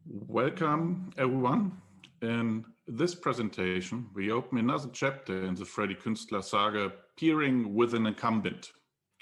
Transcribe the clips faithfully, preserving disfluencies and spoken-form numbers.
Welcome, everyone. In this presentation, we open another chapter in the Freddy Künstler saga, Peering with an Incumbent.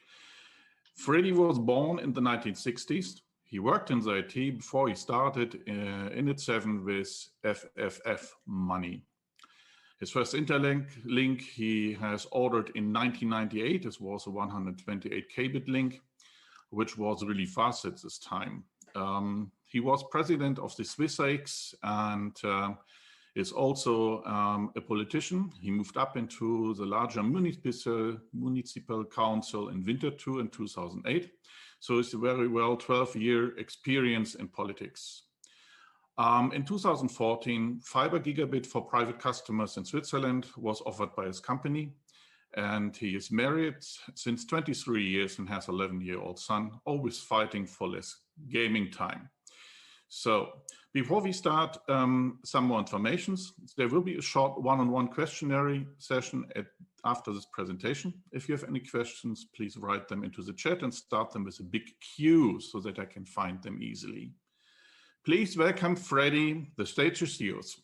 Freddy was born in the nineteen sixties. He worked in the I T before he started uh, Init seven with F F F money. His first Interlink link he has ordered in nineteen ninety-eight. This was a one hundred twenty-eight K bit link, which was really fast at this time. Um, he was president of the SwissAix and uh, is also um, a politician. He moved up into the larger municipal, municipal council in Winterthur in two thousand eight. So it's a very well twelve year experience in politics. Um, in two thousand fourteen, fiber gigabit for private customers in Switzerland was offered by his company. And he is married since twenty-three years and has an eleven year old son, always fighting for less gaming time. So before we start, um, some more informations. There will be a short one-on-one questionnaire session at, after this presentation. If you have any questions, please write them into the chat and start them with a big Q so that I can find them easily. Please welcome Freddy. The stage is yours.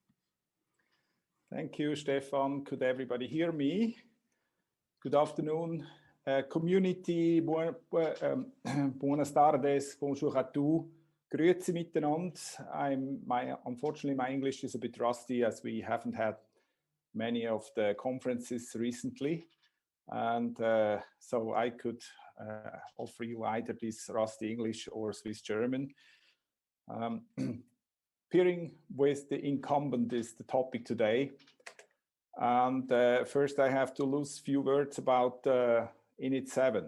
Thank you, Stefan. Could everybody hear me? Good afternoon, uh, community. Bu um, buenas tardes, bonjour à tous. Grüezi miteinander. I'm my unfortunately my English is a bit rusty as we haven't had many of the conferences recently, and uh, so I could uh, offer you either this rusty English or Swiss German. Um, peering with the incumbent is the topic today. And uh, first I have to lose a few words about uh, Init seven.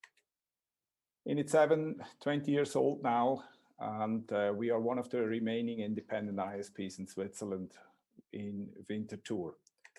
Init seven, twenty years old now, and uh, we are one of the remaining independent I S Ps in Switzerland in Winterthur.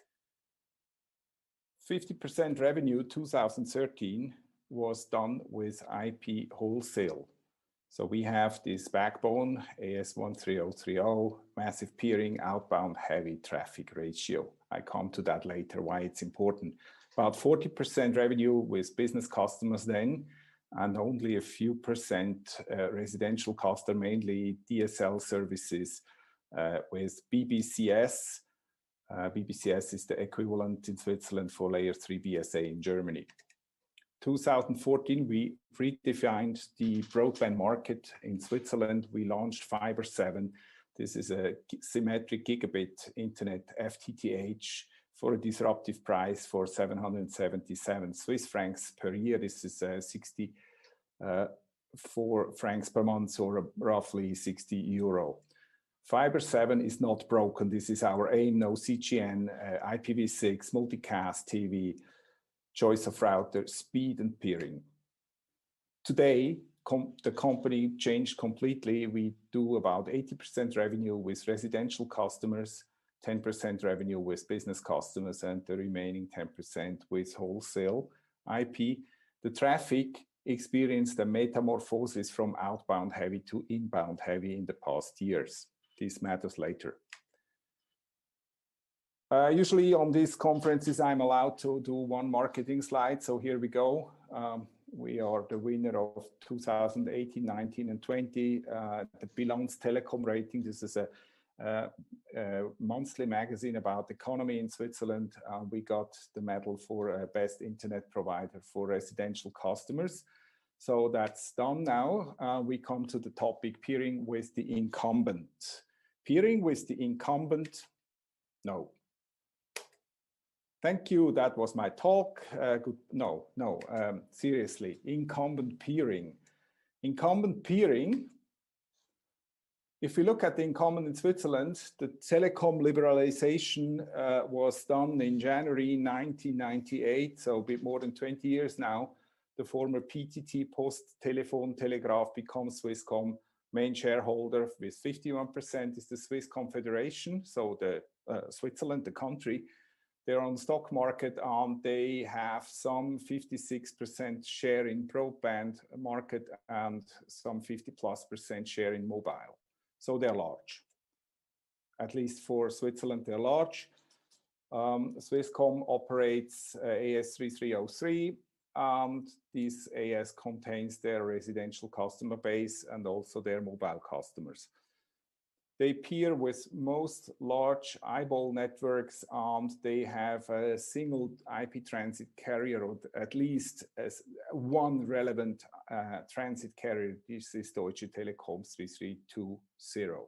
fifty percent revenue two thousand thirteen was done with I P wholesale. So we have this backbone, A S one three zero three zero, massive peering, outbound heavy traffic ratio. I come to that later, why it's important. About forty percent revenue with business customers then, and only a few percent uh, residential customer, mainly D S L services uh, with B B C S. Uh, B B C S is the equivalent in Switzerland for layer three B S A in Germany. two thousand fourteen, we redefined the broadband market in Switzerland. We launched Fiber seven. This is a symmetric gigabit internet F T T H for a disruptive price for seven hundred seventy-seven Swiss francs per year. This is uh, sixty-four francs per month, or roughly sixty euro. Fiber seven is not broken. This is our aim. No C G N, uh, I P v six, multicast T V, choice of router, speed and peering. Today, com the company changed completely. We do about eighty percent revenue with residential customers, ten percent revenue with business customers, and the remaining ten percent with wholesale I P. The traffic experienced a metamorphosis from outbound heavy to inbound heavy in the past years. This matters later. Uh, usually on these conferences, I'm allowed to do one marketing slide. So here we go. Um, we are the winner of two thousand eighteen, nineteen, and twenty. Uh, the Bilanz Telecom rating. This is a, a, a monthly magazine about economy in Switzerland. Uh, we got the medal for uh, best internet provider for residential customers. So that's done now. Uh, we come to the topic peering with the incumbent. Peering with the incumbent, no. Thank you, that was my talk. Uh, good. No, no, um, seriously, incumbent peering. Incumbent peering, if we look at the incumbent in Switzerland, the telecom liberalization uh, was done in January nineteen ninety-eight, so a bit more than twenty years now. The former P T T, Post Telefon Telegraph, becomes Swisscom. Main shareholder with fifty-one percent is the Swiss Confederation, so the uh, Switzerland, the country. They're on the stock market, and they have some fifty-six percent share in broadband market and some fifty plus percent share in mobile. So they're large. At least for Switzerland, they're large. Um, Swisscom operates uh, A S three three zero three, and this A S contains their residential customer base and also their mobile customers. they peer with most large eyeball networks, and they have a single I P transit carrier, or at least as one relevant uh, transit carrier. This is Deutsche Telekom three three two zero.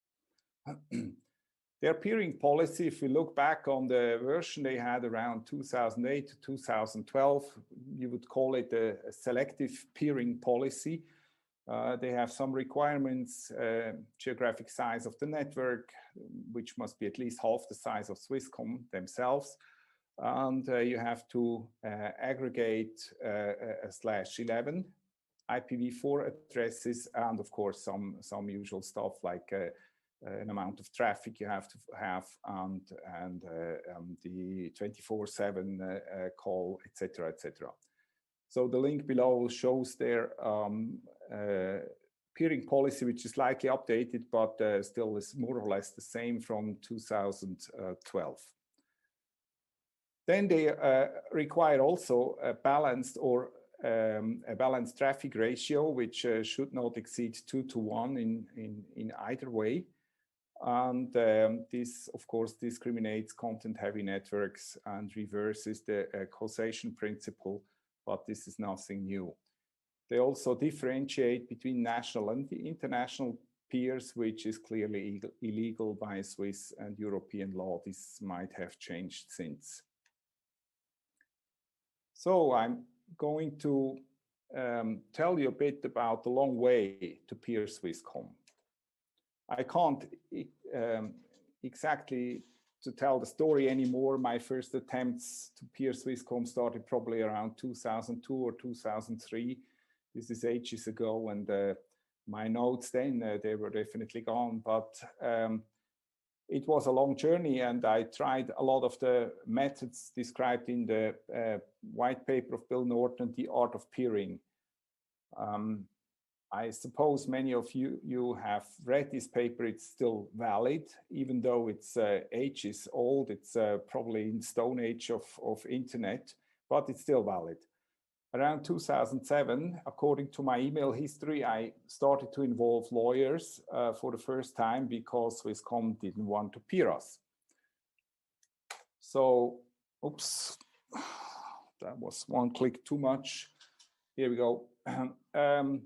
Their peering policy, if we look back on the version they had around two thousand eight to two thousand twelve, you would call it a, a selective peering policy. Uh, they have some requirements, uh, geographic size of the network, which must be at least half the size of Swisscom themselves. And uh, you have to uh, aggregate uh, a slash eleven I P v four addresses, and of course some, some usual stuff like uh, an amount of traffic you have to have, and, and uh, um, the twenty-four seven uh, uh, call, et cetera, et cetera. So the link below shows their um, uh, peering policy, which is slightly updated, but uh, still is more or less the same from two thousand twelve. Then they uh, require also a balanced or um, a balanced traffic ratio, which uh, should not exceed two to one in, in, in either way. And um, this, of course, discriminates content-heavy networks and reverses the uh, causation principle, but this is nothing new. They also differentiate between national and international peers, which is clearly illegal by Swiss and European law. This might have changed since. So I'm going to um, tell you a bit about the long way to peer Swisscom. I can't um, exactly to tell the story anymore. My first attempts to peer Swisscom started probably around two thousand two or two thousand three. This is ages ago, and uh, my notes then, uh, they were definitely gone, but um, it was a long journey, and I tried a lot of the methods described in the uh, white paper of Bill Norton, The Art of Peering. Um, I suppose many of you, you have read this paper. It's still valid, even though it's uh, ages old. It's uh, probably in stone age of, of internet, but it's still valid. Around two thousand seven, according to my email history, I started to involve lawyers uh, for the first time because Swisscom didn't want to peer us. So, oops, that was one click too much. Here we go. Um,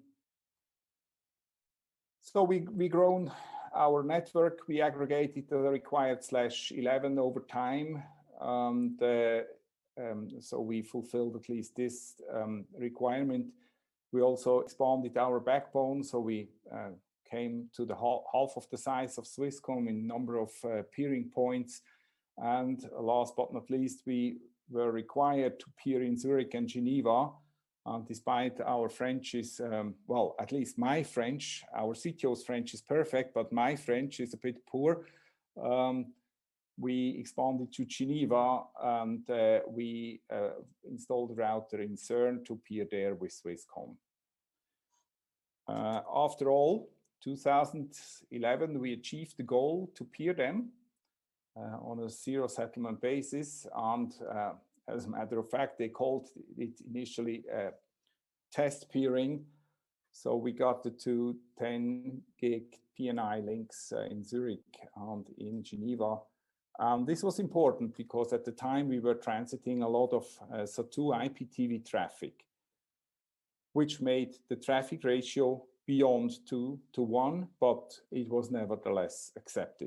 So we, we grown our network, we aggregated the required slash eleven over time. Um, the, um, so we fulfilled at least this um, requirement. We also expanded our backbone, so we uh, came to the half of the size of Swisscom in number of uh, peering points. And last but not least, we were required to peer in Zurich and Geneva. Uh, despite our French is, um, well, at least my French, our C T O's French is perfect, but my French is a bit poor. Um, we expanded to Geneva, and uh, we uh, installed a router in CERN to peer there with Swisscom. Uh, after all, two thousand eleven, we achieved the goal to peer them uh, on a zero settlement basis, and uh, as a matter of fact, they called it initially uh, test peering. So we got the two ten gig P N I links uh, in Zurich and in Geneva. Um, this was important because at the time we were transiting a lot of uh, S A two I P T V traffic, which made the traffic ratio beyond two to one, but it was nevertheless accepted.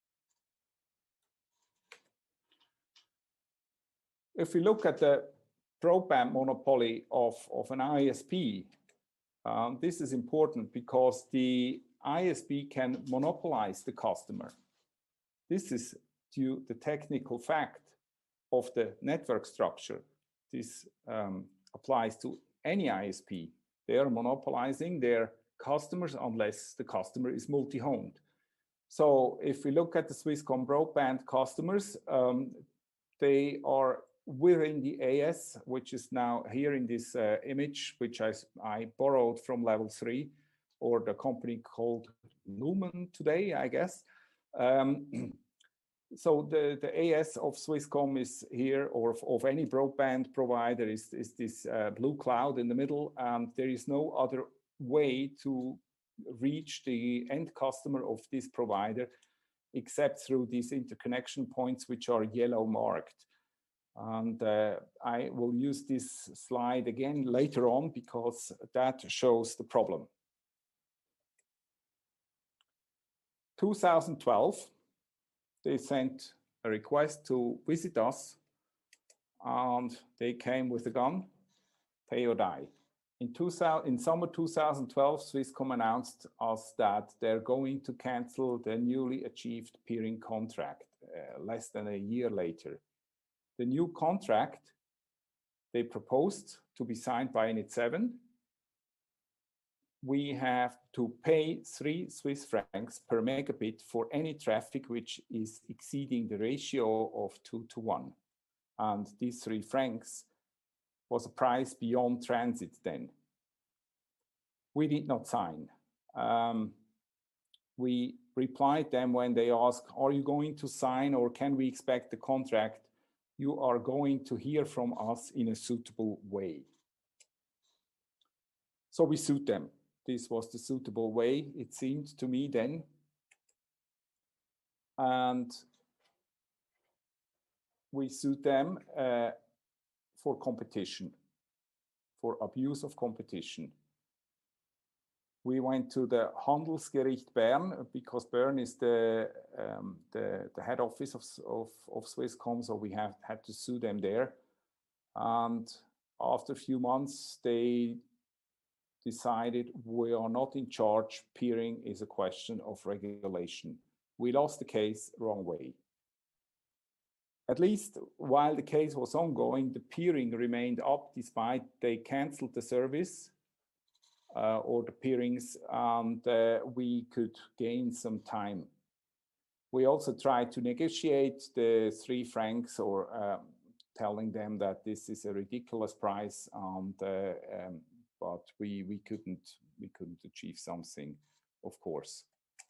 If we look at the broadband monopoly of, of an I S P, um, this is important because the I S P can monopolize the customer. This is due to the technical fact of the network structure. This um, applies to any I S P. They are monopolizing their customers unless the customer is multi-homed. So if we look at the Swisscom broadband customers, um, they are within the A S, which is now here in this uh, image, which I, I borrowed from Level three, or the company called Lumen today, I guess. Um, so the, the A S of Swisscom is here, or of, of any broadband provider is, is this uh, blue cloud in the middle, and there is no other way to reach the end customer of this provider, except through these interconnection points, which are yellow marked. And uh, I will use this slide again later on because that shows the problem. two thousand twelve, they sent a request to visit us, and they came with a gun, pay or die. In, two thousand, in summer two thousand twelve, Swisscom announced us that they're going to cancel the newly achieved peering contract uh, less than a year later. The new contract they proposed to be signed by Init seven. We have to pay three Swiss francs per megabit for any traffic which is exceeding the ratio of two to one. And these three francs was a price beyond transit then. We did not sign. Um, we replied them when they asked, are you going to sign or can we expect the contract? You are going to hear from us in a suitable way. So we sued them. This was the suitable way, it seemed to me then. And we sued them uh, for competition, for abuse of competition. We went to the Handelsgericht Bern because Bern is the, um, the, the head office of, of, of Swisscom, so we have had to sue them there. And after a few months, they decided we are not in charge. Peering is a question of regulation. We lost the case wrong way. At least while the case was ongoing, the peering remained up despite they canceled the service uh, or the peerings, and uh, we could gain some time. We also tried to negotiate the three francs or um, telling them that this is a ridiculous price, and uh, um, but we we couldn't we couldn't achieve something, of course.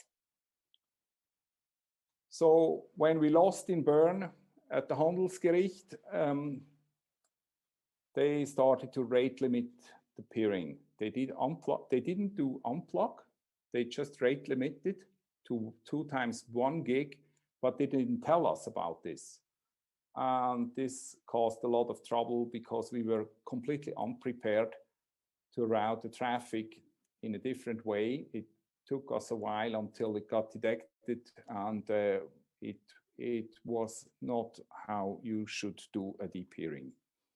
So when we lost in Bern at the Handelsgericht, um, they started to rate limit the peering. They did unplug. They didn't do unplug. They just rate limited to two times one gig, but they didn't tell us about this. And this caused a lot of trouble because we were completely unprepared to route the traffic in a different way. It took us a while until it got detected, and uh, it, it was not how you should do a de-peering.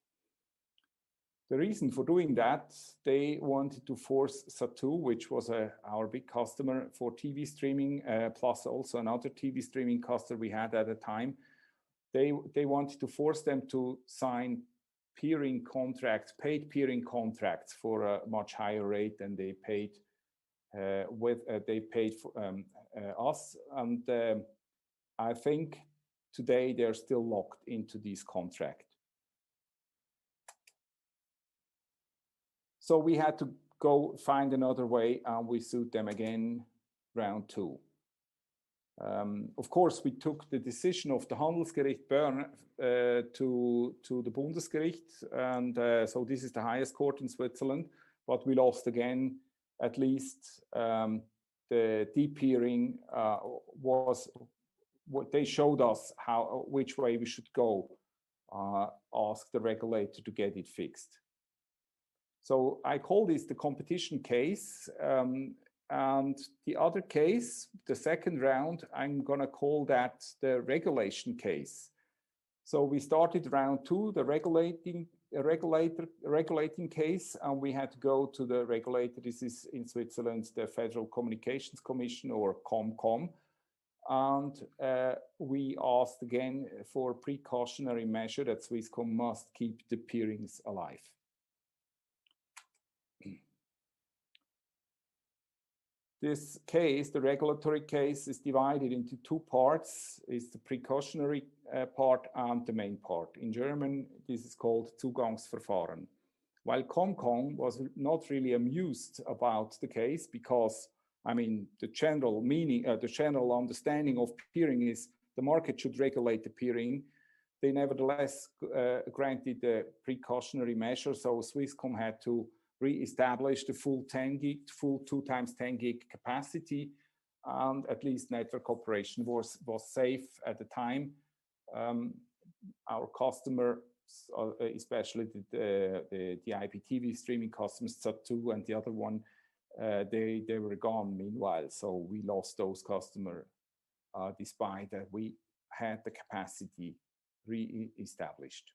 The reason for doing that, they wanted to force Zattoo, which was a, our big customer for T V streaming, uh, plus also another T V streaming customer we had at the time. They, they wanted to force them to sign peering contracts, paid peering contracts for a much higher rate than they paid uh, with uh, they paid for um, uh, us. And um, I think today they're still locked into this contract. So we had to go find another way, and we sued them again, round two. Um, of course, we took the decision of the Handelsgericht Bern uh, to, to the Bundesgericht, and uh, so this is the highest court in Switzerland, but we lost again. At least um, the de-peering uh, was what they showed us how, which way we should go, uh, ask the regulator to get it fixed. So I call this the competition case. Um, And the other case, the second round, I'm going to call that the regulation case. So we started round two, the regulating regulator regulating case, and we had to go to the regulator. This is in Switzerland, the Federal Communications Commission, or COMCOM. And uh, we asked again for a precautionary measure that Swisscom must keep the peerings alive. This case, the regulatory case, is divided into two parts. It's the precautionary uh, part and the main part. In German, this is called Zugangsverfahren. While COMCOM was not really amused about the case because, I mean, the general meaning, uh, the general understanding of peering is the market should regulate the peering. They nevertheless uh, granted the precautionary measure, so Swisscom had to re-establish the full ten gig, full two times ten gig capacity, and at least network operation was, was safe at the time. Um, our customer, uh, especially the, the, the I P T V streaming customers, Z two and the other one, uh, they, they were gone meanwhile. So we lost those customers uh, despite that we had the capacity re-established.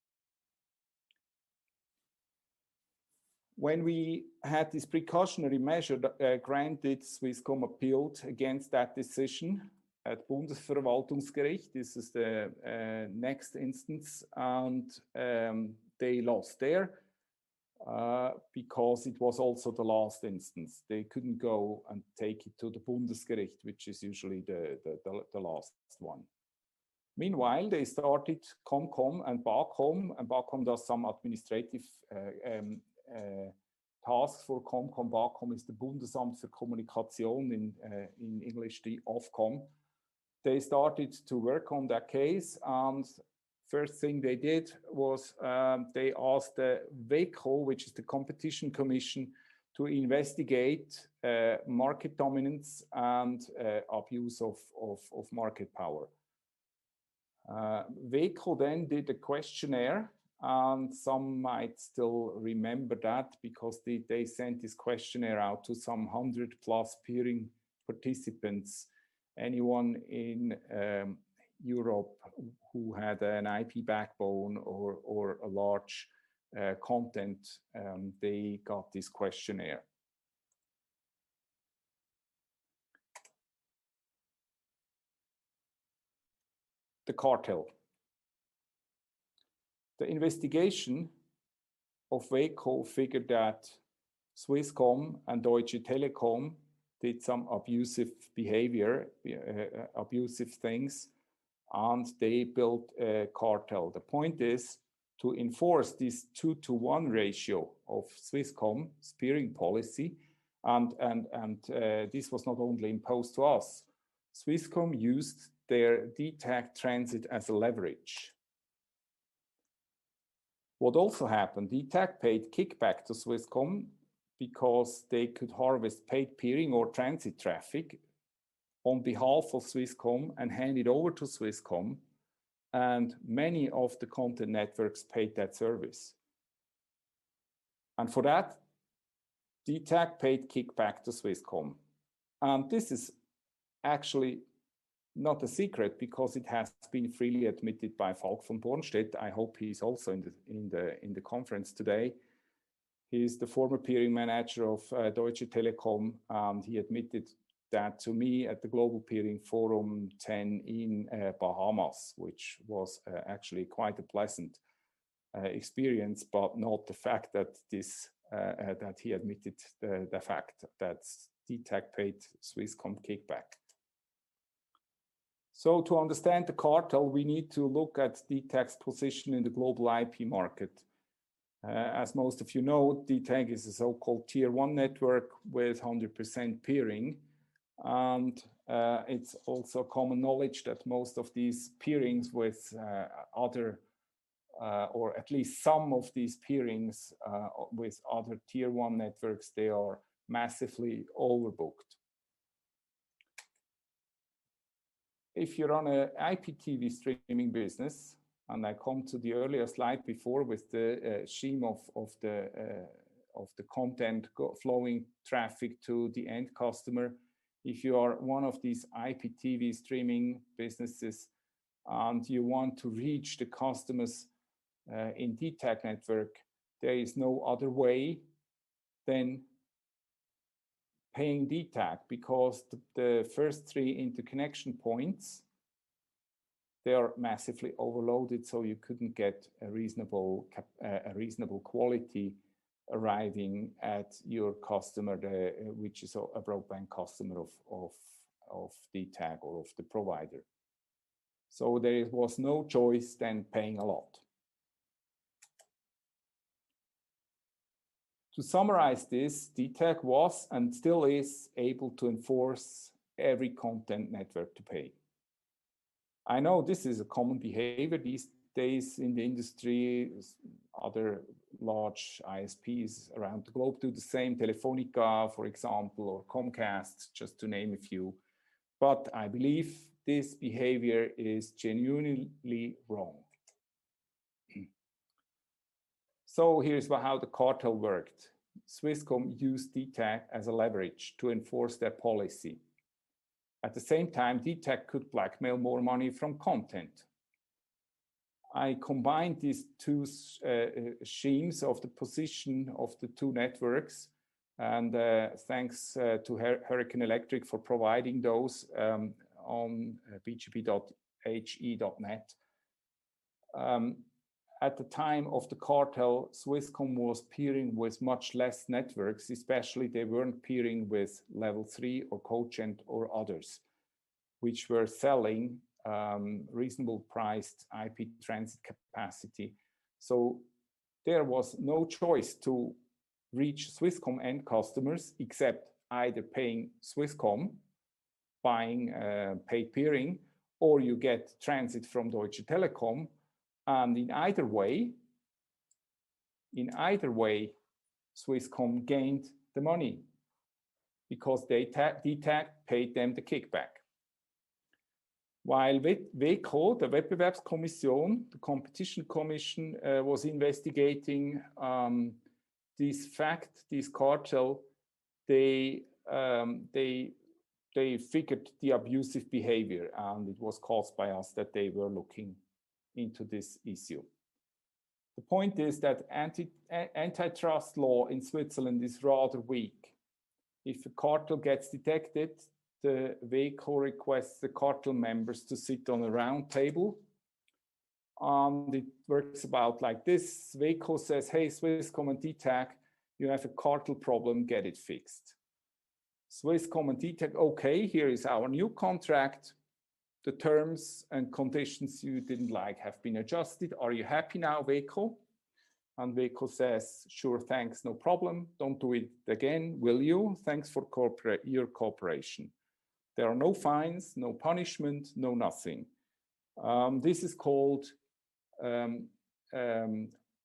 When we had this precautionary measure uh, granted, Swisscom appealed against that decision at Bundesverwaltungsgericht. This is the uh, next instance, and um, they lost there uh, because it was also the last instance. They couldn't go and take it to the Bundesgericht, which is usually the, the, the, the last one. Meanwhile, they started Comcom and Bacom, and Bacom does some administrative uh, um, uh, tasks for Comcom. Bacom is the Bundesamt für Kommunikation, in, uh, in English, the Ofcom. They started to work on that case, and first thing they did was um, they asked the WEKO, which is the Competition Commission, to investigate uh, market dominance and uh, abuse of, of, of market power. Uh, WEKO then did a questionnaire, and some might still remember that because they, they sent this questionnaire out to some hundred plus peering participants. Anyone in um, Europe who had an I P backbone or, or a large uh, content, um, they got this questionnaire. The cartel. The investigation of WEKO figured that Swisscom and Deutsche Telekom did some abusive behavior, uh, abusive things, and they built a cartel. The point is to enforce this two to one ratio of Swisscom's peering policy, and, and, and uh, this was not only imposed to us. Swisscom used their D TAC transit as a leverage. What also happened, D TAC paid kickback to Swisscom because they could harvest paid peering or transit traffic on behalf of Swisscom and hand it over to Swisscom, and many of the content networks paid that service. And for that, D TAC paid kickback to Swisscom. And this is actually not a secret because it has been freely admitted by Falk von Bornstedt. I hope he's also in the, in the, in the conference today. He's the former peering manager of uh, Deutsche Telekom, and he admitted that to me at the Global Peering Forum ten in uh, Bahamas, which was uh, actually quite a pleasant uh, experience, but not the fact that this uh, uh, that he admitted the, the fact that D TAC paid Swisscom kickback. So to understand the cartel, we need to look at D TAC's position in the global I P market. Uh, as most of you know, D TAC is a so-called tier one network with one hundred percent peering. And uh, it's also common knowledge that most of these peerings with uh, other, uh, or at least some of these peerings uh, with other tier one networks, they are massively overbooked. If you run an I P T V streaming business, and I come to the earlier slide before with the uh, scheme of, of, the, uh, of the content go flowing traffic to the end customer, if you are one of these I P T V streaming businesses and you want to reach the customers uh, in D TAC network, there is no other way than paying D TAC because the, the first three interconnection points, they are massively overloaded, so you couldn't get a reasonable, uh, a reasonable quality arriving at your customer, the, which is a broadband customer of, of, of D TAC or of the provider. So there was no choice than paying a lot. To summarize this, D TAC was and still is able to enforce every content network to pay. I know this is a common behavior these days in the industry. Other large I S Ps around the globe do the same, Telefonica, for example, or Comcast, just to name a few. But I believe this behavior is genuinely wrong. So here's how the cartel worked. Swisscom used D T A C as a leverage to enforce their policy. At the same time, D T A C could blackmail more money from content. I combined these two uh, schemes of the position of the two networks, and uh, thanks uh, to Her Hurricane Electric for providing those um, on b g p dot h e dot net. Um, at the time of the cartel, Swisscom was peering with much less networks, especially they weren't peering with level three or Cogent or others, which were selling um, reasonable priced I P transit capacity. So there was no choice to reach Swisscom end customers except either paying Swisscom, buying uh, paid peering, or you get transit from Deutsche Telekom. And in either way, in either way, Swisscom gained the money because they D T A C paid them the kickback. While WECO, the Wettbewerbskommission, the Competition Commission, uh, was investigating um, this fact, this cartel, they, um, they, they figured the abusive behavior, and it was caused by us that they were looking into this issue. The point is that anti, antitrust law in Switzerland is rather weak. If a cartel gets detected, the WECO requests the cartel members to sit on a round table. And it works about like this. WECO says, hey, Swisscom and D T A C, you have a cartel problem, get it fixed. Swisscom and D T A C, okay, here is our new contract. The terms and conditions you didn't like have been adjusted. Are you happy now, WECO? And WECO says, sure, thanks, no problem. Don't do it again, will you? Thanks for corpora- your cooperation. There are no fines, no punishment, no nothing. Um, this is called, um, um,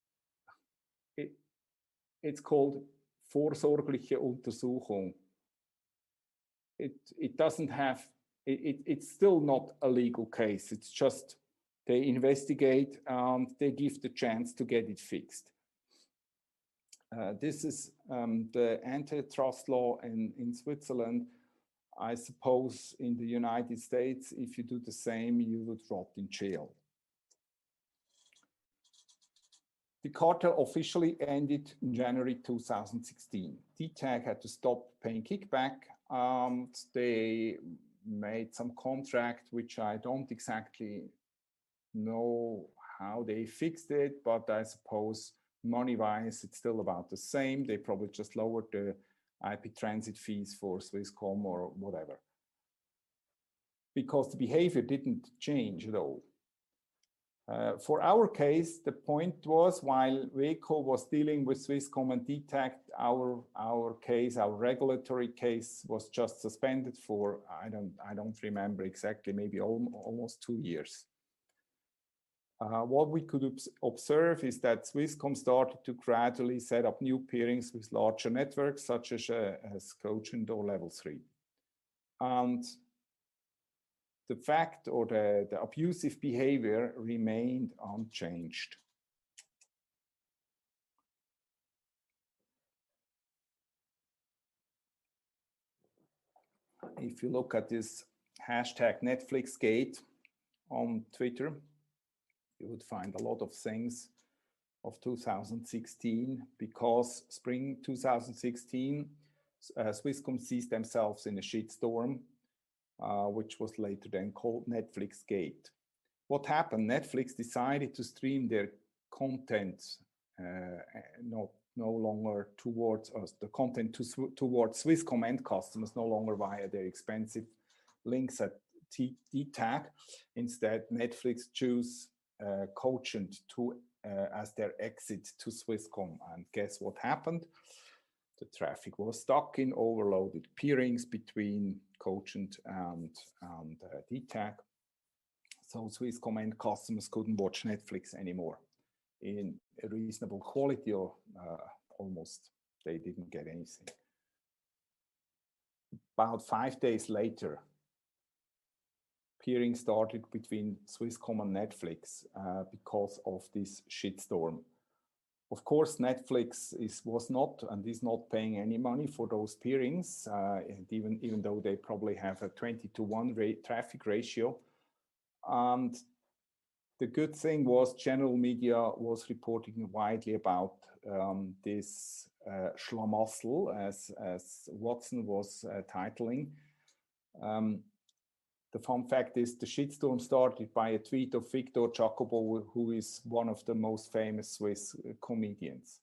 it, it's called vorsorgliche Untersuchung. It, it doesn't have, it, it, it's still not a legal case. It's just they investigate and they give the chance to get it fixed. Uh, this is um, the antitrust law in, in Switzerland. I suppose in the United States, if you do the same, you would rot in jail. The cartel officially ended in January two thousand sixteen. D T A C had to stop paying kickback. Um, they made some contract, which I don't exactly know how they fixed it, but I suppose money-wise, it's still about the same. They probably just lowered the I P transit fees for Swisscom or whatever. Because the behavior didn't change at all. Uh, for our case, the point was while WECO was dealing with Swisscom and D T A C, our, our case, our regulatory case was just suspended for, I don't, I don't remember exactly, maybe al almost two years. Uh, what we could observe is that Swisscom started to gradually set up new peerings with larger networks, such as, uh, as Cogent or Level three. And the fact or the, the abusive behavior remained unchanged. If you look at this hashtag Netflixgate on Twitter, you would find a lot of things of two thousand sixteen, because spring two thousand sixteen, uh, Swisscom sees themselves in a shitstorm, uh, which was later then called Netflixgate. What happened? Netflix decided to stream their content, uh, not no longer towards us, the content to, towards Swisscom end customers, no longer via their expensive links at D T A C. Instead, Netflix chose uh, Cogent to uh, as their exit to Swisscom. And guess what happened? The traffic was stuck in overloaded peerings between Cogent and, and uh, D T A C. So Swisscom end customers couldn't watch Netflix anymore in a reasonable quality, or uh, almost they didn't get anything. About five days later, peering started between Swisscom and Netflix uh, because of this shitstorm. Of course, Netflix is was not and is not paying any money for those peerings, uh, and even even though they probably have a twenty to one rate traffic ratio. And the good thing was general media was reporting widely about um, this uh, schlamassel, as as Watson was uh, titling. Um, The fun fact is the shitstorm started by a tweet of Victor Jacobo, who is one of the most famous Swiss comedians.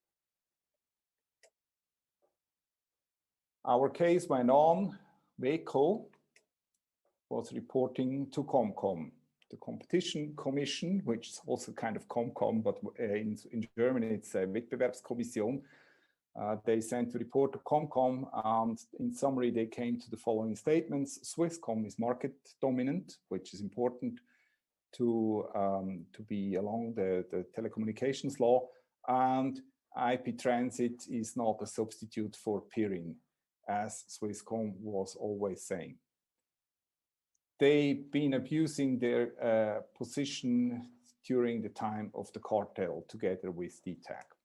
Our case went on. WEKO was reporting to ComCom, the Competition Commission, which is also kind of ComCom, but in, in Germany it's a Wettbewerbskommission. Uh, they sent a report to ComCom, and in summary, they came to the following statements. Swisscom is market dominant, which is important to, um, to be along the, the telecommunications law, and I P transit is not a substitute for peering, as Swisscom was always saying. They've been abusing their uh, position during the time of the cartel together with D T A C.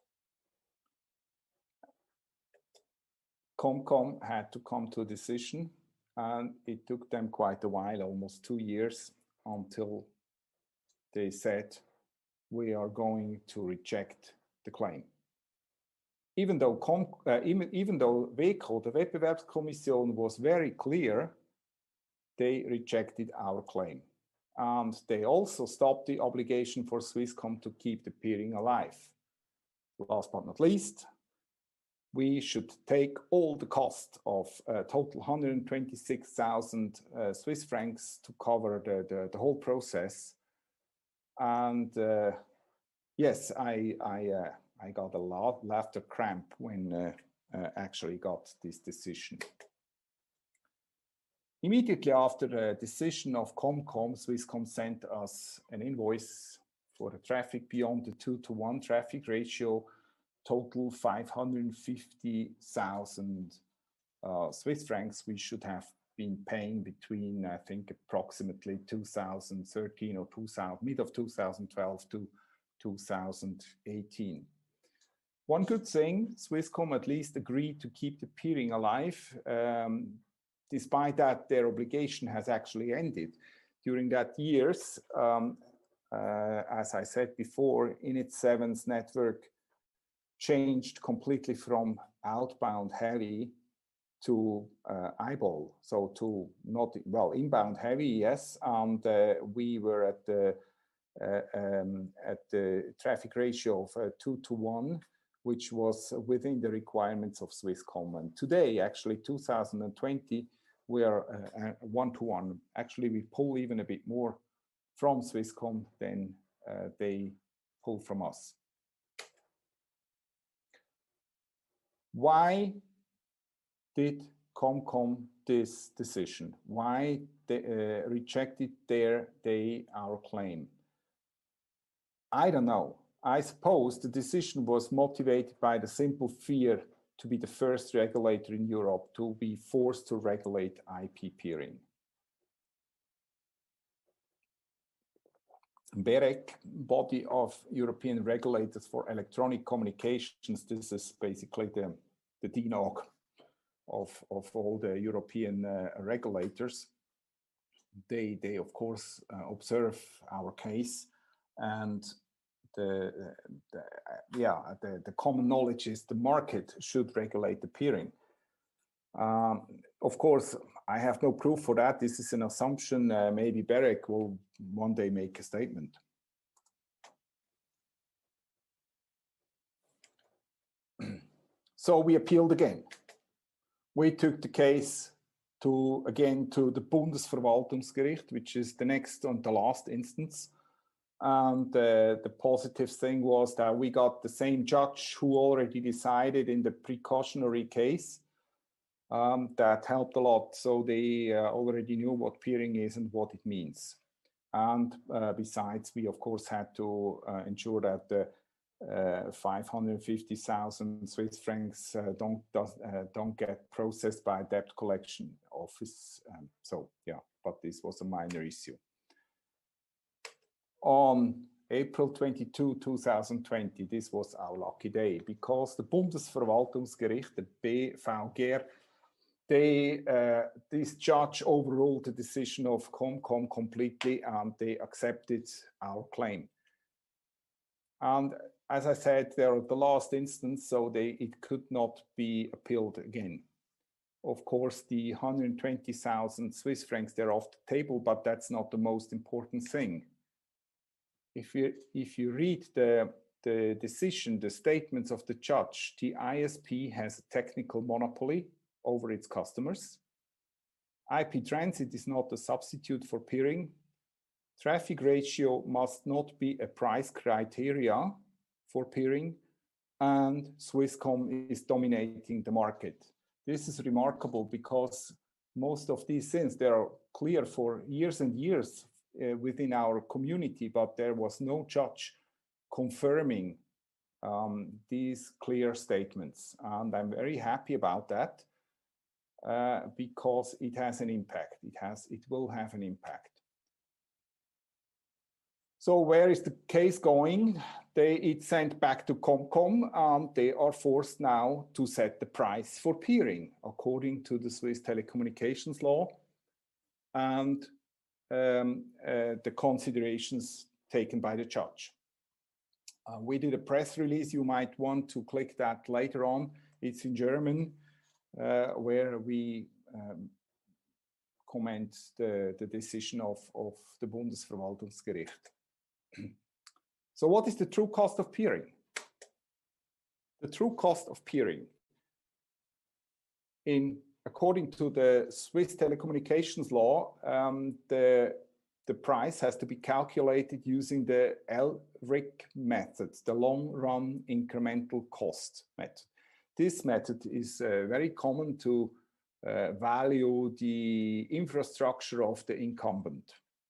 ComCom had to come to a decision, and it took them quite a while, almost two years, until they said, we are going to reject the claim. Even though, Com, uh, even, even though WEKO, the Wettbewerbskommission, was very clear, they rejected our claim. And they also stopped the obligation for Swisscom to keep the peering alive. Last but not least, we should take all the cost of uh, total one hundred twenty-six thousand uh, Swiss francs to cover the, the, the whole process. And uh, yes, I, I, uh, I got a lot laughter cramp when uh, uh, actually got this decision. Immediately after the decision of ComCom, Swisscom sent us an invoice for the traffic beyond the two to one traffic ratio, total five hundred fifty thousand uh, Swiss francs we should have been paying between, I think, approximately two thousand thirteen or two thousand, mid of two thousand twelve to two thousand eighteen. One good thing, Swisscom at least agreed to keep the peering alive. Um, despite that, their obligation has actually ended. During that years, um, uh, as I said before, Init seven's network changed completely from outbound heavy to uh, eyeball, so to not, well, inbound heavy, yes, and uh, we were at the uh, um, at the traffic ratio of uh, two to one, which was within the requirements of Swisscom. And today, actually, two thousand twenty, we are uh, one to one. Actually, we pull even a bit more from Swisscom than uh, they pull from us. Why did ComCom this decision? Why they uh, rejected their, they our claim? I don't know. I suppose the decision was motivated by the simple fear to be the first regulator in Europe to be forced to regulate I P peering. BEREC, body of European regulators for electronic communications, this is basically the, the D N O G of, of all the European uh, regulators. They, they of course, uh, observe our case, and the, the, yeah, the, the common knowledge is the market should regulate the peering. Um, of course, I have no proof for that. This is an assumption. Uh, maybe BEREC will one day make a statement. So we appealed again. We took the case to, again, to the Bundesverwaltungsgericht, which is the next and the last instance. And uh, the positive thing was that we got the same judge who already decided in the precautionary case. Um, that helped a lot. So they uh, already knew what peering is and what it means. And uh, besides, we of course had to uh, ensure that the uh, five hundred fifty thousand Swiss francs uh, don't does, uh, don't get processed by a debt collection office. Um, so yeah, but this was a minor issue. On April twenty-second, two thousand twenty, this was our lucky day because the Bundesverwaltungsgericht, the B V G R, they, uh, this judge overruled the decision of ComCom completely and they accepted our claim. And as I said, they're the last instance, so they, it could not be appealed again. Of course, the one hundred twenty thousand Swiss francs, they're off the table, but that's not the most important thing. If you, if you read the, the decision, the statements of the judge, the I S P has a technical monopoly over its customers. I P transit is not a substitute for peering. Traffic ratio must not be a price criteria for peering, and Swisscom is dominating the market. This is remarkable because most of these things, they are clear for years and years uh, within our community, but there was no judge confirming um, these clear statements. And I'm very happy about that. Uh, because it has an impact. It has, it will have an impact. So where is the case going? They, it's sent back to ComCom and they are forced now to set the price for peering according to the Swiss telecommunications law and um, uh, the considerations taken by the judge. Uh, we did a press release. You might want to click that later on. It's in German. Uh, where we um, comment the, the decision of, of the Bundesverwaltungsgericht. So what is the true cost of peering? The true cost of peering, in, according to the Swiss telecommunications law, um, the, the price has to be calculated using the L R I C method, the long-run incremental cost method. This method is uh, very common to uh, value the infrastructure of the incumbent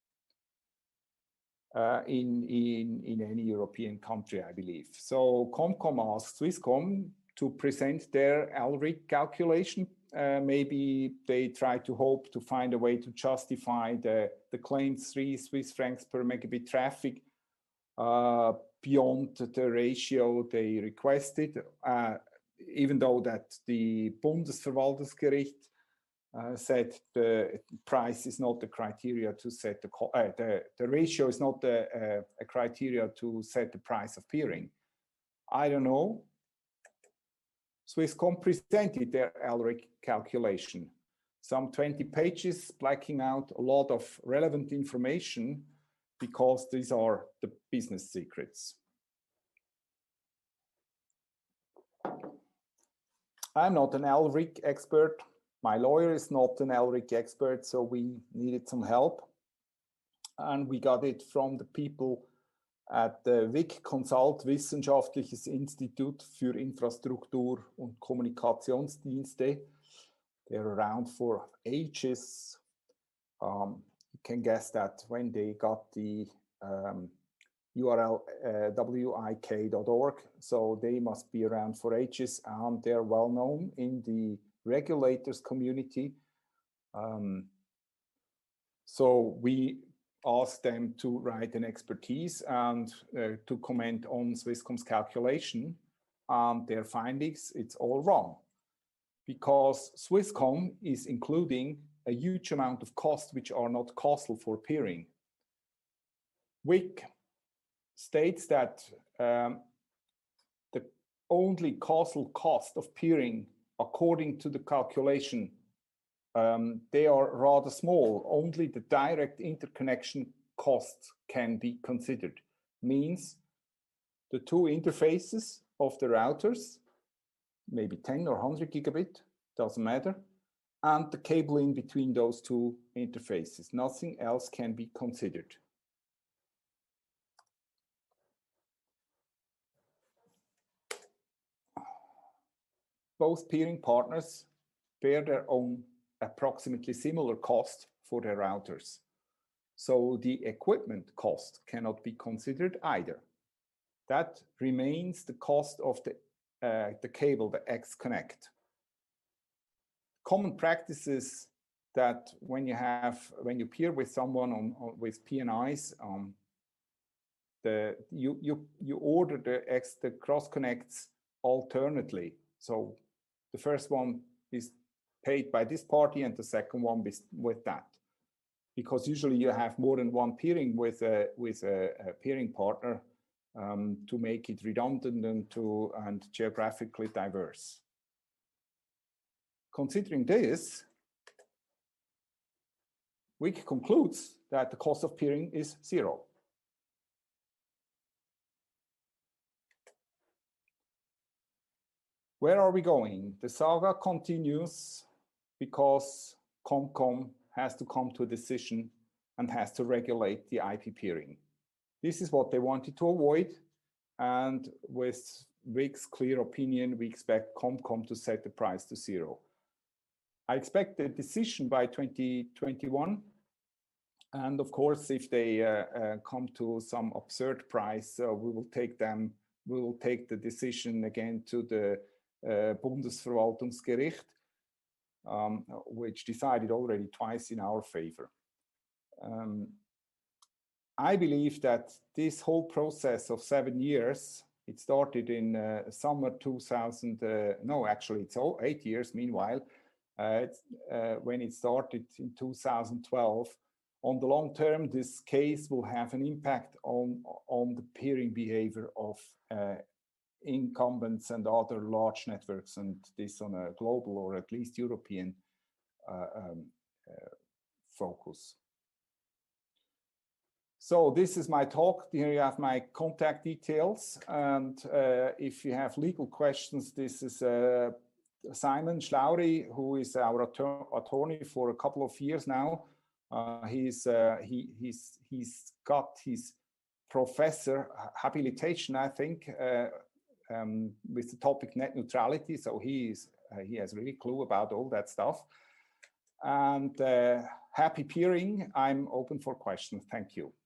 uh, in, in, in any European country, I believe. So ComCom asked Swisscom to present their L R I C calculation. Uh, maybe they try to hope to find a way to justify the, the claimed three Swiss francs per megabit traffic uh, beyond the ratio they requested. Uh, even though that the Bundesverwaltungsgericht uh, said the price is not the criteria to set the, uh, the, the ratio is not the, uh, a criteria to set the price of peering. I don't know. Swisscom presented their L R I C calculation, some twenty pages, blacking out a lot of relevant information because these are the business secrets. I'm not an L R I C expert. My lawyer is not an L R I C expert, so we needed some help. And we got it from the people at the W I C Consult, Wissenschaftliches Institut für Infrastruktur und Kommunikationsdienste. They're around for ages. Um, you can guess that when they got the um, U R L uh, W I K dot org, so they must be around for ages and they're well known in the regulators community. Um, so we asked them to write an expertise and uh, to comment on Swisscom's calculation and their findings. It's all wrong because Swisscom is including a huge amount of costs which are not costly for peering. W I C states that um, the only causal cost of peering, according to the calculation, um, they are rather small. Only the direct interconnection costs can be considered. Means the two interfaces of the routers, maybe ten or one hundred gigabit, doesn't matter, and the cable in between those two interfaces. Nothing else can be considered. Both peering partners bear their own approximately similar cost for their routers. So the equipment cost cannot be considered either. That remains the cost of the, uh, the cable, the X-Connect. Common practices that when you have, when you peer with someone on, on with P N Is, um, the, you, you, you order the, X, the cross connects alternately. So the first one is paid by this party and the second one with, with that. Because usually you have more than one peering with a, with a, a peering partner um, to make it redundant and, to, and geographically diverse. Considering this, W I C concludes that the cost of peering is zero. Where are we going? The saga continues because ComCom has to come to a decision and has to regulate the I P peering. This is what they wanted to avoid, and with W I C's clear opinion, we expect ComCom to set the price to zero. I expect a decision by twenty twenty-one, and of course, if they uh, uh, come to some absurd price, uh, we will take them. We will take the decision again to the uh, Bundesverwaltungsgericht, um, which decided already twice in our favor. Um, I believe that this whole process of seven years, it started in uh, summer two thousand. Uh, no, actually, it's all eight years. Meanwhile. Uh, it's, uh, when it started in two thousand twelve. On the long term, this case will have an impact on, on the peering behavior of uh, incumbents and other large networks, and this on a global or at least European uh, um, uh, focus. So this is my talk. Here you have my contact details, and uh, if you have legal questions, this is uh, Simon Schlaury, who is our attorney for a couple of years now. Uh, he's, uh, he, he's, he's got his professor habilitation, I think, uh, um, with the topic net neutrality. So he, is, uh, he has really clue about all that stuff. And uh, happy peering. I'm open for questions. Thank you.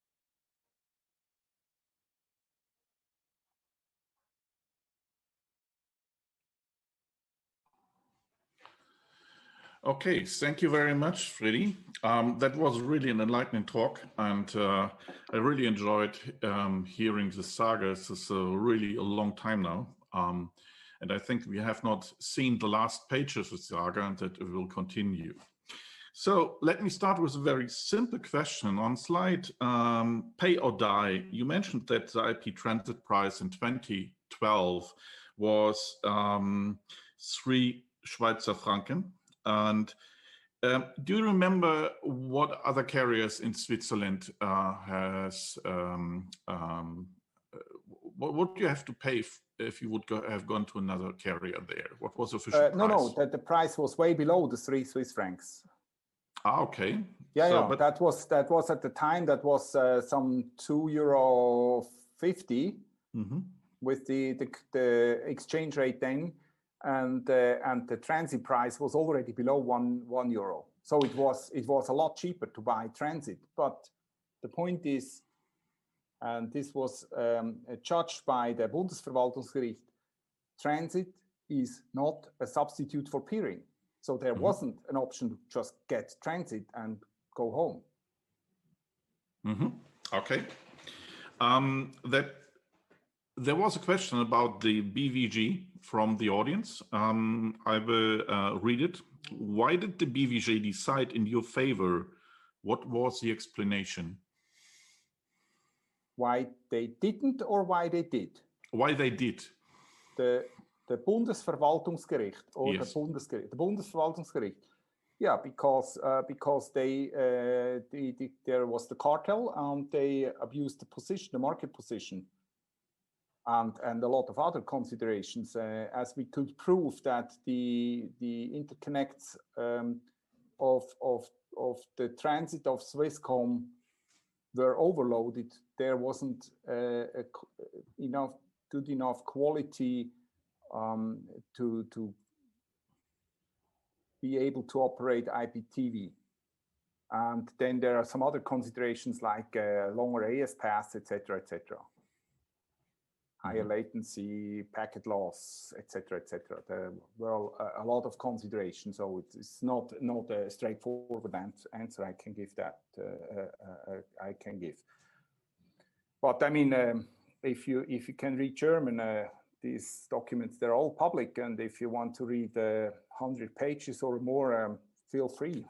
Okay, thank you very much, Freddy. Um, that was really an enlightening talk, and uh, I really enjoyed um, hearing the saga. This is uh, really a long time now, um, and I think we have not seen the last pages of the saga, and that it will continue. So let me start with a very simple question. On slide um, pay or die, you mentioned that the I P transit price in twenty twelve was um, three Schweizer Franken. And um, do you remember what other carriers in Switzerland uh, has, um, um, what, what do you have to pay if, if you would go, have gone to another carrier there? What was the official uh, price? No, no, the, the price was way below the three Swiss francs. Ah, okay. Yeah, so, yeah, but... that was, that was at the time, that was uh, some two euro fifty mm-hmm. with the, the, the exchange rate then. And uh, and the transit price was already below one one euro, so it was it was a lot cheaper to buy transit. But the point is, and this was um, judged by the Bundesverwaltungsgericht, transit is not a substitute for peering. So there mm-hmm. wasn't an option to just get transit and go home. Mm-hmm. Okay. Um, that. There was a question about the B V G from the audience. Um, I will uh, read it. Why did the B V G decide in your favor? What was the explanation? Why they didn't or why they did? Why they did. The, the Bundesverwaltungsgericht or yes. the Bundesgericht, the Bundesverwaltungsgericht. Yeah, because uh, because they, uh, the, the, there was the cartel and they abused the position, the market position. And, and a lot of other considerations, uh, as we could prove that the the interconnects um, of, of, of the transit of Swisscom were overloaded. There wasn't uh, a, enough good enough quality um, to to be able to operate I P T V. And then there are some other considerations like uh, longer A S paths, et cetera, et cetera. Higher mm-hmm. latency, packet loss, et cetera, et cetera. There were a, a lot of considerations, so it's, it's not not a straightforward answer I can give that uh, uh, uh, I can give. But I mean, um, if you if you can read German, uh, these documents they're all public, and if you want to read uh, one hundred pages or more, um, feel free.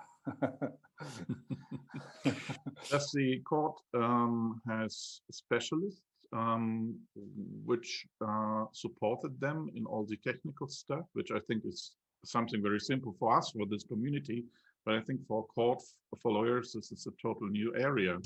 Does the court um, has specialists um, which uh, supported them in all the technical stuff, which I think is something very simple for us, for this community, but I think for court, for lawyers, this is a total new area.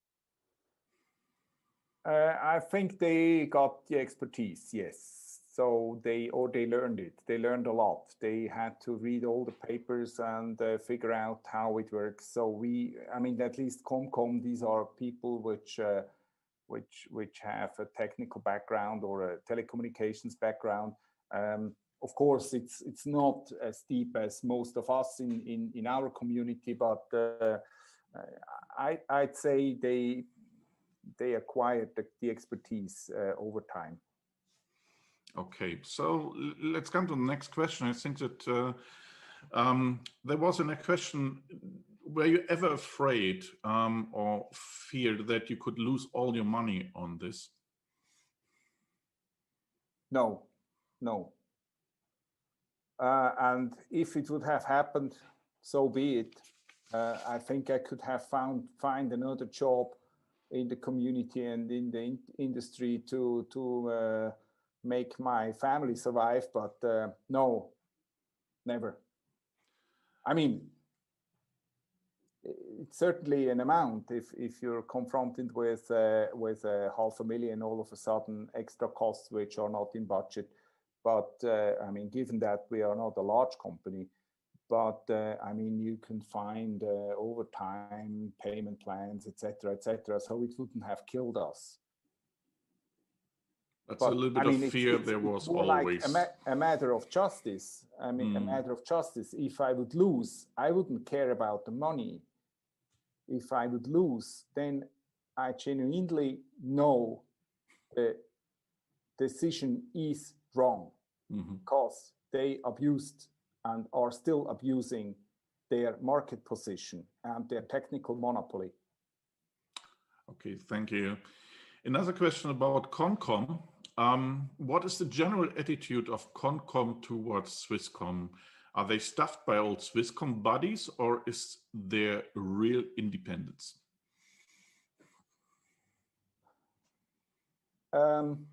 Uh, I think they got the expertise, yes. So they, or they learned it. They learned a lot. They had to read all the papers and uh, figure out how it works. So we, I mean, at least ComCom, these are people which, uh, which, which have a technical background or a telecommunications background. Um, of course, it's it's not as deep as most of us in in, in our community, but uh, I I'd say they. they acquired the, the expertise uh, over time. Okay, so let's come to the next question. I think that uh, um, there was a question, were you ever afraid um, or feared that you could lose all your money on this? No, no. Uh, and if it would have happened, so be it. Uh, I think I could have found find another job in the community and in the in industry to to uh, make my family survive, but uh, no, never. I mean, it's certainly an amount if if you're confronted with uh, with a half a million all of a sudden extra costs which are not in budget. But uh, I mean, given that we are not a large company, but uh, I mean, you can find uh, overtime payment plans, et cetera, et cetera. So it wouldn't have killed us. That's but, a little bit I mean, of fear. It's, it's, there was it's more always like a, ma a matter of justice. I mean, mm. a matter of justice. If I would lose, I wouldn't care about the money. If I would lose, then I genuinely know the decision is wrong mm-hmm. because they abused and are still abusing their market position and their technical monopoly. Okay, thank you. Another question about ComCom. Um, what is the general attitude of ComCom towards Swisscom? Are they stuffed by old Swisscom buddies, or is there real independence? Um,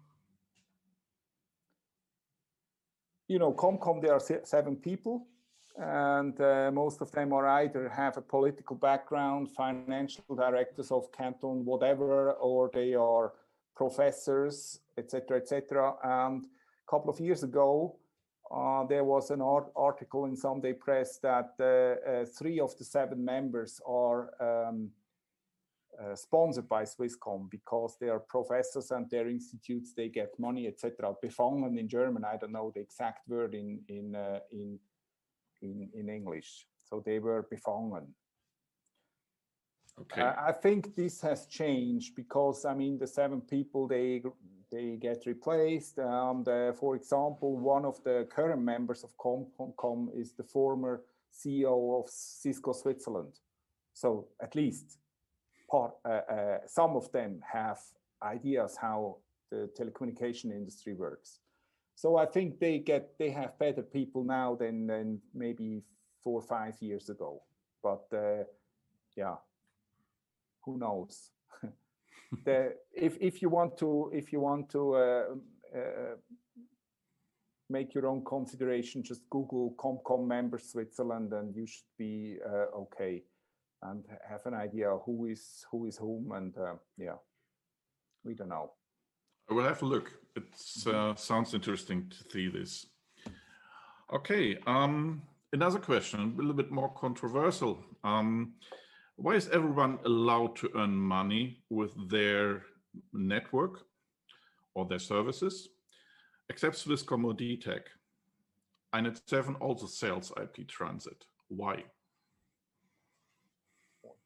you know, ComCom, there are seven people, and uh, most of them are either have a political background, financial directors of canton, whatever, or they are professors, et cetera, et cetera. And a couple of years ago, uh, there was an art article in Sunday Press that uh, uh, three of the seven members are um, uh, sponsored by Swisscom because they are professors and their institutes, they get money, et cetera. Befangen in German, I don't know the exact word in in uh, in, in in English. So they were befangen. Okay. Uh, I think this has changed because I mean the seven people they they get replaced. Um, the, for example, one of the current members of ComCom is the former C E O of Cisco Switzerland. So at least part, uh, uh, some of them have ideas how the telecommunication industry works. So I think they get they have better people now than, than maybe four or five years ago. But uh, yeah, who knows? the, if if you want to if you want to uh, uh, make your own consideration, just Google ComCom members Switzerland, and you should be uh, okay, and have an idea who is who is whom, and uh, yeah, we don't know. I will have a look. It uh, sounds interesting to see this. Okay, um, another question, a little bit more controversial. Um, why is everyone allowed to earn money with their network or their services, except Swisscom or D TEC? I N E T seven also sells I P transit. Why?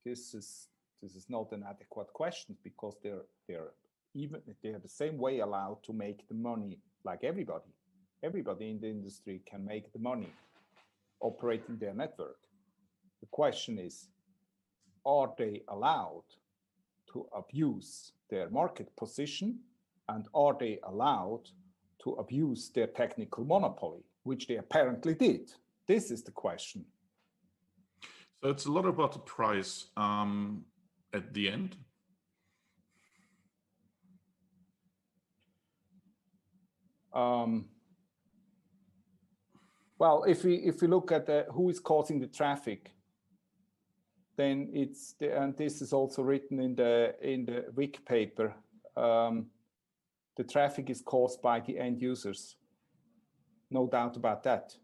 this is this is not an adequate question, because they're they're even they're the same way allowed to make the money like everybody. Everybody in the industry can make the money operating their network. The question is, are they allowed to abuse their market position, and are they allowed to abuse their technical monopoly, which they apparently did? This is the question. So it's a lot about the price um, at the end. Um, well, if we if we look at the, who is causing the traffic, then it's the, and this is also written in the in the W I C paper. Um, the traffic is caused by the end users, no doubt about that.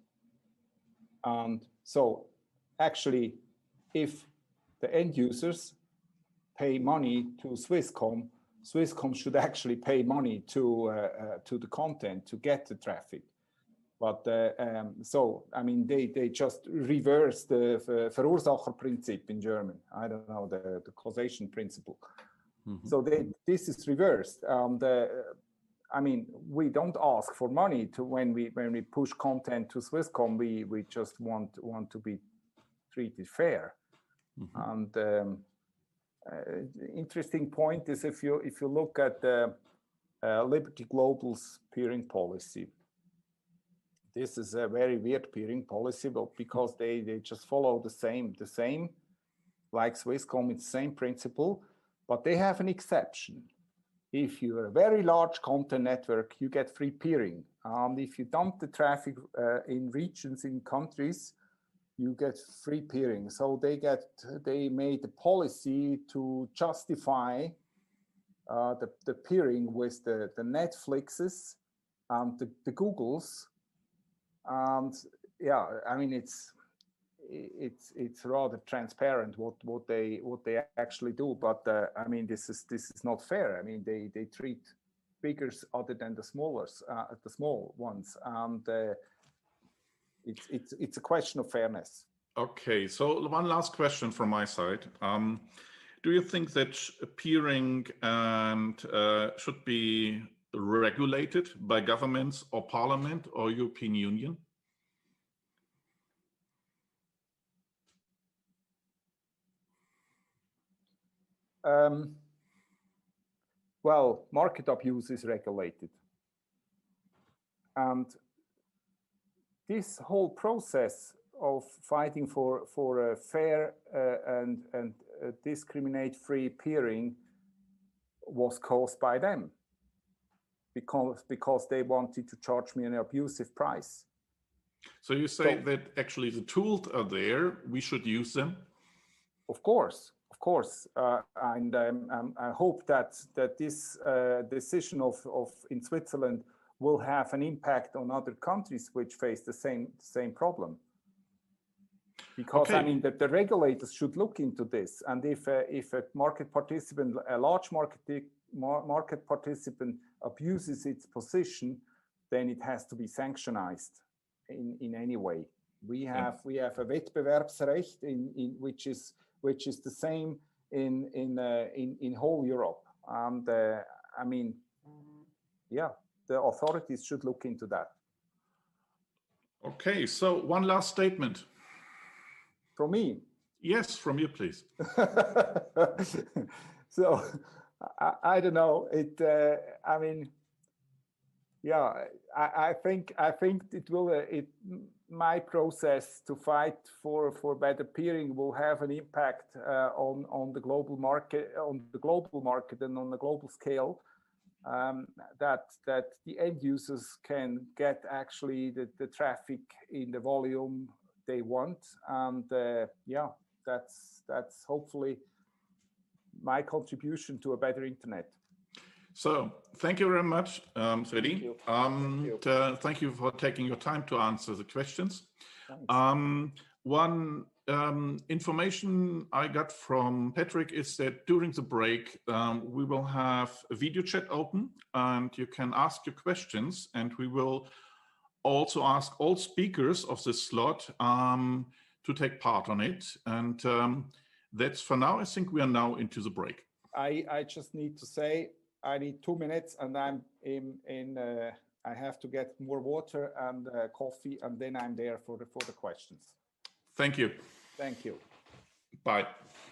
And so, actually, if the end users pay money to Swisscom, Swisscom should actually pay money to uh, uh, to the content to get the traffic. But uh, um, so, I mean, they they just reverse the Verursacherprinzip in German. I don't know, the, the causation principle. Mm-hmm. So they, this is reversed. Um, the, I mean, we don't ask for money to when we when we push content to Swisscom. We we just want want to be treated fair. Mm-hmm. And um, uh, interesting point is if you if you look at the uh, Liberty Global's peering policy. This is a very weird peering policy, but because they, they just follow the same, the same, like Swisscom, it's the same principle, but they have an exception. If you're a very large content network, you get free peering. And if you dump the traffic uh, in regions, in countries, you get free peering. So they get, they made a policy to justify uh, the, the peering with the, the Netflixes and the, the Googles. And yeah, I mean, it's it's it's rather transparent what what they what they actually do. But uh, I mean, this is this is not fair. I mean, they they treat biggers other than the smallers, uh, the small ones, and uh, it's it's it's a question of fairness. Okay, so one last question from my side. Um, do you think that peering and uh, should be regulated by governments or parliament or European Union? Um, well, market abuse is regulated. And this whole process of fighting for, for a fair uh, and, and uh, discriminate-free peering was caused by them. Because, because they wanted to charge me an abusive price. So you say so, that actually the tools are there, we should use them? Of course, of course. Uh, and um, um, I hope that, that this uh, decision of, of in Switzerland will have an impact on other countries which face the same, same problem. Because, okay. I mean, that the regulators should look into this. And if, uh, if a market participant, a large market market participant abuses its position, then it has to be sanctionized in, in any way. We have we have a Wettbewerbsrecht in, in which is which is the same in in uh, in, in whole Europe. And uh, I mean, yeah, the authorities should look into that. Okay, so one last statement. From me? Yes, from you, please. So. I, I don't know. It. Uh, I mean, yeah. I, I think. I think it will. Uh, it. My process to fight for for better peering will have an impact uh, on on the global market, on the global market, and on the global scale. Um, that that the end users can get actually the, the traffic in the volume they want, and uh, yeah, that's that's hopefully my contribution to a better internet. So thank you very much, um, Freddy. Thank you. Um, thank, you. Uh, thank you for taking your time to answer the questions. Um, one um, information I got from Patrick is that during the break, um, we will have a video chat open and you can ask your questions, and we will also ask all speakers of this slot um, to take part on it. And um, That's for now. I think we are now into the break. I, I just need to say, I need two minutes and I'm in, in uh, I have to get more water and uh, coffee, and then I'm there for the, for the questions. Thank you. Thank you. Bye.